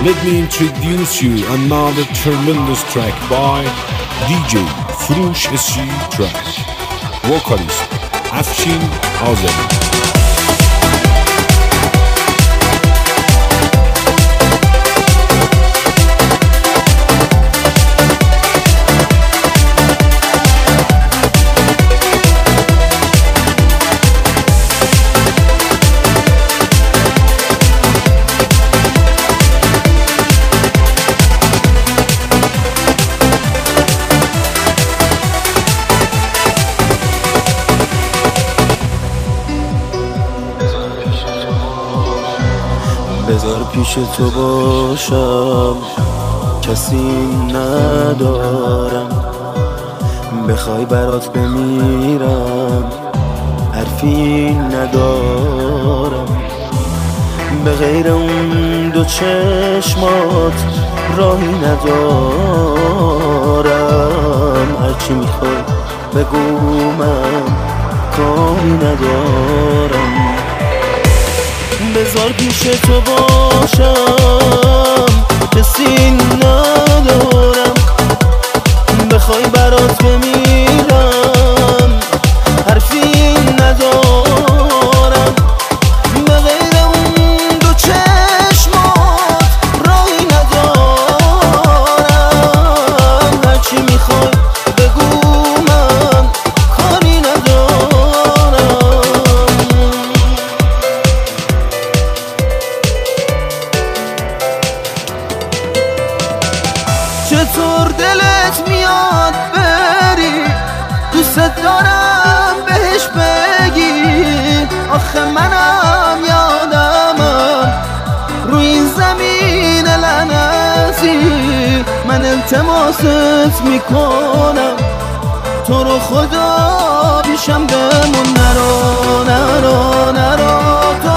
let me introduce you another tremendous track by DJ Frush SG Track, vocalist Afshin Azami. بذار پیش تو باشم، کسی ندارم، بخوای برات بمیرم، حرفی ندارم. به غیر اون دو چشمات راهی ندارم، هرچی میخوای بگو من کاری ندارم. بذار پیش تو باشم، کسی ندارم، بخوای برات بمیرم، حرفی ندارم. به غیر اون دو چشمات راهی ندارم، هرچی میخوای بگو من کاری ندارم. چطور دلت میاد بری، دوست دارم بهش بگی، آخه منم یادمم روی این زمین لعنتی، من التماست میکنم تو رو خدا پیشم بمون، نرو نرو نرو تو